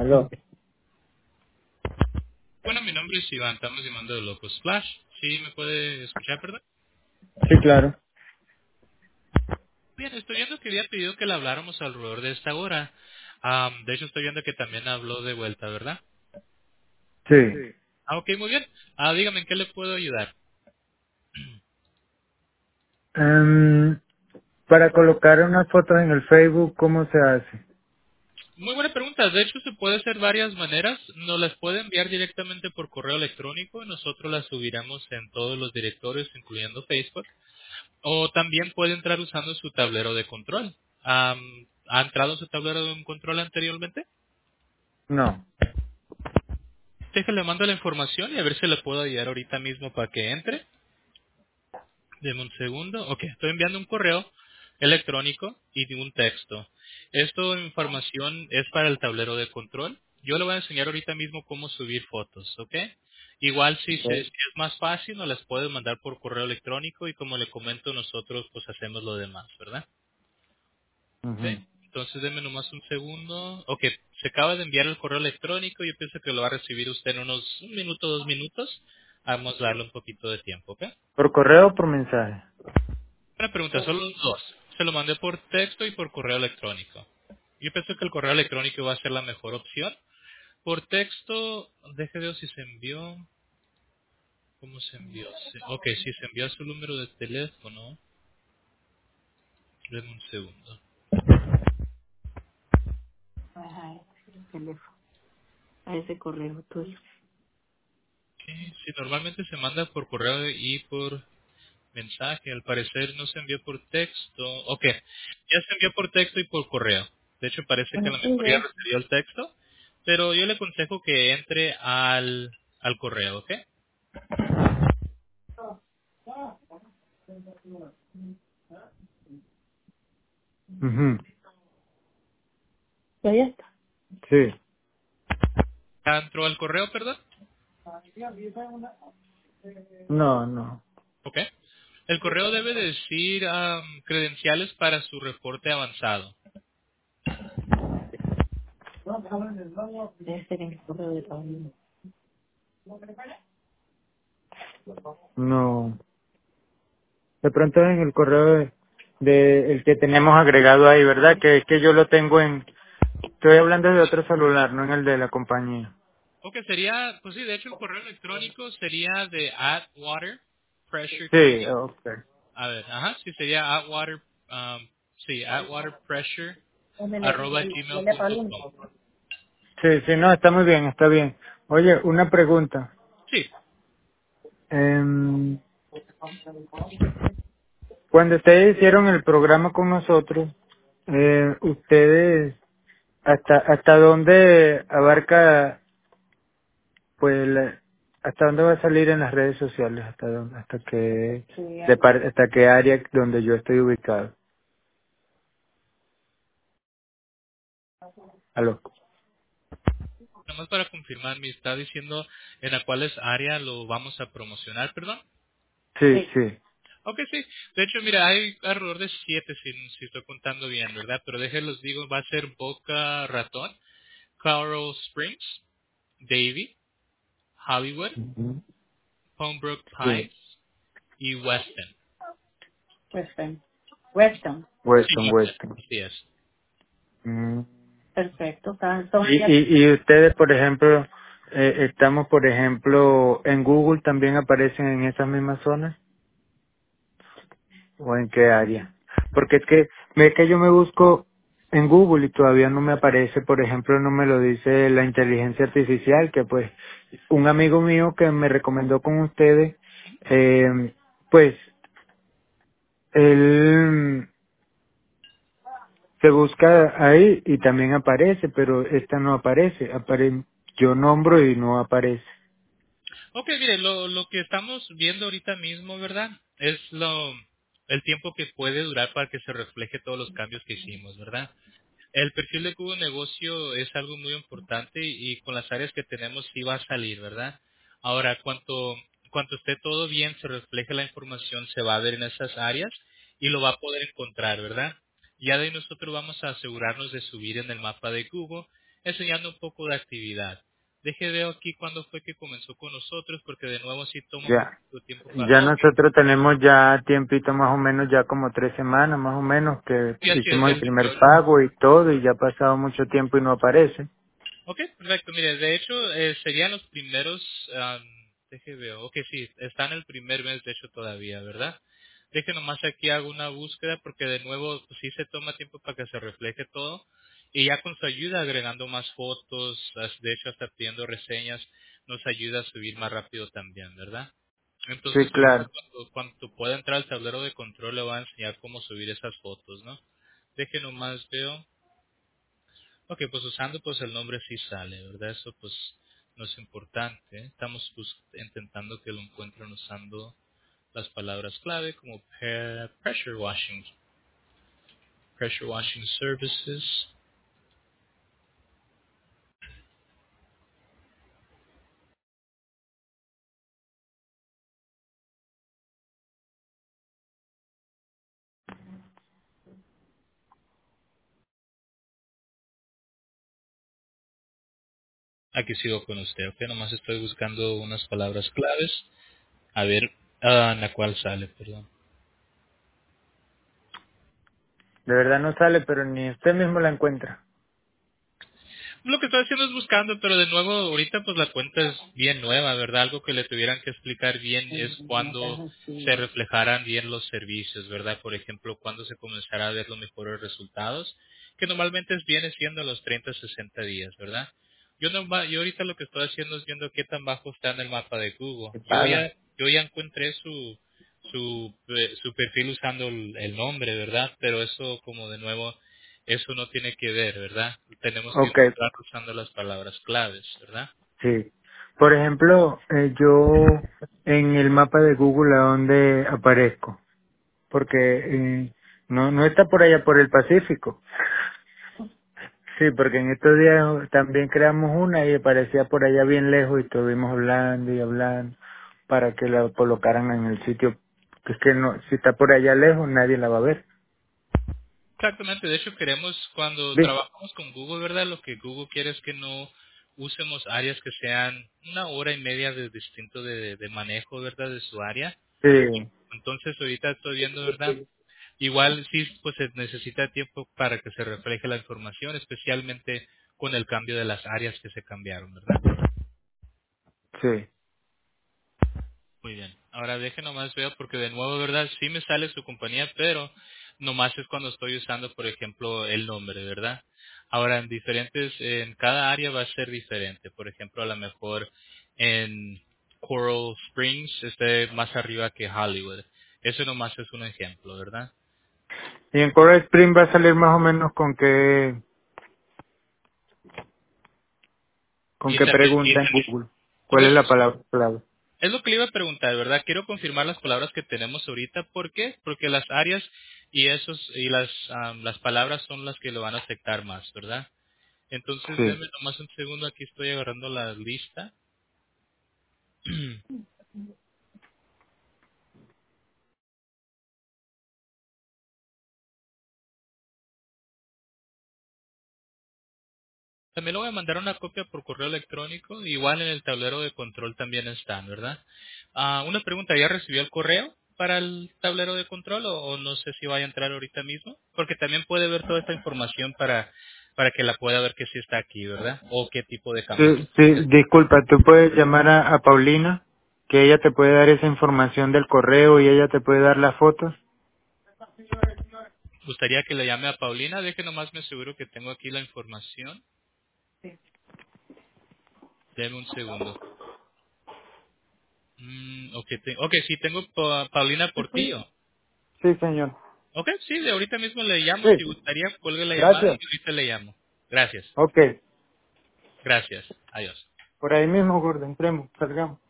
Aló. Bueno, mi nombre es Iván, estamos llamando de Locos Flash. ¿Sí me puede escuchar, perdón? Sí, claro. Bien, estoy viendo que había pedido que le habláramos alrededor de esta hora. De hecho, estoy viendo que también habló de vuelta, ¿verdad? Sí. Ok, muy bien. Dígame, ¿en qué le puedo ayudar? Em, para colocar unas fotos en el Facebook, ¿cómo se hace? Muy buena pregunta. De hecho, se puede hacer varias maneras. Nos las puede enviar directamente por correo electrónico y nosotros las subiremos en todos los directorios, incluyendo Facebook. O también puede entrar usando su tablero de control. ¿Ha entrado en su tablero de control anteriormente? No. Déjale, mando la información y a ver si le puedo ayudar ahorita mismo para que entre. Deme un segundo. Ok, estoy enviando un correo electrónico y un texto. Esta información es para el tablero de control. Yo le voy a enseñar ahorita mismo cómo subir fotos, ¿ok? Igual si Ok. es más fácil, nos las puede mandar por correo electrónico y como le comento, nosotros pues hacemos lo demás, ¿verdad? Ok. Ujú. Entonces denme nomás un segundo. Ok, se acaba de enviar el correo electrónico. Yo pienso que lo va a recibir usted en unos un minuto, 2 minutos. Vamos a darle un poquito de tiempo, ¿ok? ¿Por correo o por mensaje? Una pregunta, solo dos. Se lo mandé por texto y por correo electrónico. Yo pienso que el correo electrónico va a ser la mejor opción. Por texto, deje ver si se envió. ¿Cómo se envió? Ok, si se envió a su número de teléfono. Denme un segundo. Ajá, el teléfono, a ese correo tuyo. Ok, si normalmente se manda por correo y por mensaje, al parecer no se envió por texto. Ok, ya se envió por texto y por correo. De hecho, parece que a Bueno, lo sí, mejor ya ve. recibió el texto, pero yo le aconsejo que entre al correo, ¿ok? Ujú. Ya está. Sí. ¿Ya entró al correo, perdón? No, no. Ok. El correo debe decir credenciales para su reporte avanzado. Debe ser en el correo de Paulino. No. De pronto en el correo el que tenemos agregado ahí, ¿verdad? Que yo lo tengo en... Estoy hablando de otro celular, no en el de la compañía. Ok, sería, pues sí, de hecho el correo electrónico sería de Atwater Pressure Sí, Cleaning. ok. A ver, ajá, sí, sería Atwater, sí, Atwater Pressure arroba Dile a Paulino, gmail.com. Sí, sí, no, está muy bien, está bien. Oye, una pregunta. Sí, Em, Cuando ustedes hicieron el programa con nosotros, ustedes, ¿hasta dónde abarca, pues, hasta dónde va a salir en las redes sociales? ¿Hasta qué, sí, hasta qué área donde yo estoy ubicado? ¿Aló? nomás para confirmar, me está diciendo en a cuáles área lo vamos a promocionar, perdón. Sí, sí. sí. Ok, sí. De hecho, mira, hay alrededor de 7, si estoy contando bien, ¿verdad? Pero déjenlos digo, va a ser Boca Ratón, Coral Springs, Davie, Hollywood, Ujú. Homebrook Sí. Pines y Weston. Weston. Weston. Sí, Weston, Weston. Weston. Así es. Mm. Perfecto. Son Y ustedes, por ejemplo, estamos, por ejemplo, en Google también aparecen en esas mismas zonas. ¿O en qué área? Porque es que, ve que yo me busco en Google y todavía no me aparece, por ejemplo, no me lo dice la inteligencia artificial, que pues un amigo mío que me recomendó con ustedes, pues él se busca ahí y también aparece, pero esta no aparece, yo nombro y no aparece. Ok, mire, lo que estamos viendo ahorita mismo, ¿verdad? Es el tiempo que puede durar para que se refleje todos los cambios que hicimos, ¿verdad? El perfil de Cubo Negocio es algo muy importante y con las áreas que tenemos sí va a salir, ¿verdad? Ahora, cuanto esté todo bien, se refleje la información, se va a ver en esas áreas y lo va a poder encontrar, ¿verdad? Ya de ahí nosotros vamos a asegurarnos de subir en el mapa de Google enseñando un poco de actividad. Deje veo aquí cuándo fue que comenzó con nosotros, porque de nuevo sí toma un Ya, poquito de tiempo para... ya Oh, ok. nosotros tenemos ya tiempito más o menos, ya como 3 semanas más o menos que Sí, así es, hicimos el él primer inició. pago y todo y ya ha pasado mucho tiempo y no aparece. Ok, perfecto. Mire, de hecho, serían los primeros, deje veo, ok, sí, está en el primer mes, de hecho, todavía, ¿verdad? Deje nomás aquí hago una búsqueda porque de nuevo pues, sí se toma tiempo para que se refleje todo y ya con su ayuda agregando más fotos, de hecho hasta pidiendo reseñas, nos ayuda a subir más rápido también, ¿verdad? Sí, Entonces ahorita claro. cuando pueda entrar al tablero de control le voy a enseñar cómo subir esas fotos, ¿no? Deje nomás veo. Ok, pues usando pues el nombre sí sale, ¿verdad? Eso pues no es importante. ¿Eh? Estamos intentando que lo encuentren usando las palabras clave como pressure washing services. Aquí sigo con usted, ok, nomás estoy buscando unas palabras claves. A ver, en la cual sale, perdón. De verdad no sale, pero ni usted mismo la encuentra. Lo que estoy haciendo es buscando, pero de nuevo ahorita pues la cuenta es bien nueva, ¿verdad? Algo que le tuvieran que explicar bien es No cuando estás se así. reflejaran bien los servicios, ¿verdad? Por ejemplo, cuando se comenzará a ver los mejores resultados, que normalmente viene siendo los 30 a 60 días, ¿verdad? Yo ahorita lo que estoy haciendo es viendo qué tan bajo está en el mapa de Google. Se paga. Yo ya encontré su perfil usando el nombre, ¿verdad? Pero eso como de nuevo eso no tiene que ver, ¿verdad? Tenemos que Ok, encontrar usando las palabras claves, ¿verdad? sí. Por ejemplo, yo en el mapa de Google a dónde aparezco, porque no está por allá por el Pacífico. Sí, porque en estos días también creamos una y aparecía por allá bien lejos y estuvimos hablando y hablando para que la colocaran en el sitio, que es que no, si está por allá lejos nadie la va a ver. Exactamente, de hecho queremos, cuando ¿Viste? trabajamos con Google, ¿verdad? Lo que Google quiere es que no usemos áreas que sean 1 hora y media de distinto de manejo, ¿verdad? De su área. Sí, Entonces ahorita estoy viendo, ¿verdad? Igual sí, pues se necesita tiempo para que se refleje la información, especialmente con el cambio de las áreas que se cambiaron, ¿verdad? sí. Muy bien. Ahora deje nomás veo porque de nuevo, ¿verdad? Sí me sale su compañía, pero nomás es cuando estoy usando, por ejemplo, el nombre, ¿verdad? Ahora en cada área va a ser diferente. Por ejemplo, a lo mejor en Coral Springs esté más arriba que Hollywood. Eso nomás es un ejemplo, ¿verdad? Y en Coral Spring va a salir más o menos con Y qué también, pregunta en Google. ¿Cuál es bueno, la palabra clave? es lo que le iba a preguntar, ¿verdad? Quiero confirmar las palabras que tenemos ahorita. ¿Por qué? Porque las áreas y las palabras son las que lo van a afectar más, ¿verdad? Entonces, Sí. denme nomás un segundo, aquí estoy agarrando la lista. También le voy a mandar una copia por correo electrónico, igual en el tablero de control también están, ¿verdad? Una pregunta, ¿ya recibió el correo para el tablero de control o no sé si vaya a entrar ahorita mismo? Porque también puede ver toda esta información para que la pueda ver que sí está aquí, ¿verdad? O qué tipo de cambios. Sí, sí, disculpa, tú puedes llamar a Paulina, que ella te puede dar esa información del correo y ella te puede dar las fotos. Gustaría que le llame a Paulina, deje nomás me aseguro que tengo aquí la información. Deme un segundo. Ok, sí, tengo Paulina Portillo. Sí, señor. Ok, sí, de ahorita mismo le llamo. Si Sí, gustaría, cuelgue la llamada gracias. y ahorita le llamo. Gracias. Ok, Gracias. Adiós. por ahí mismo, gordo, entremos, salgamos.